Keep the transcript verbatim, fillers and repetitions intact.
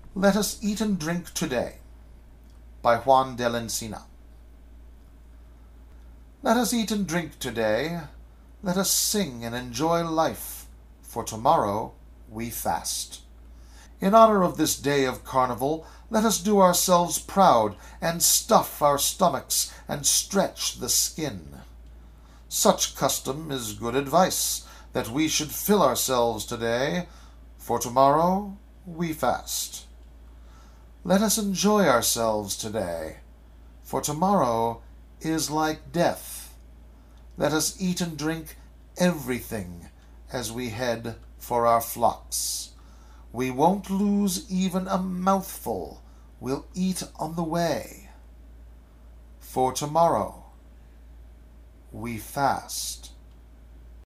Let us eat and drink today. By Juan del Encina. Let us eat and drink today. Let us sing and enjoy life, for tomorrow we fast. In honor of this day of carnival, let us do ourselves proud and stuff our stomachs and stretch the skin. Such custom is good advice, that we should fill ourselves today, for tomorrow we fast. Let us enjoy ourselves today, for tomorrow is like death. Let us eat and drink everything as we head for our flocks. We won't lose even a mouthful, we'll eat on the way. For tomorrow we fast.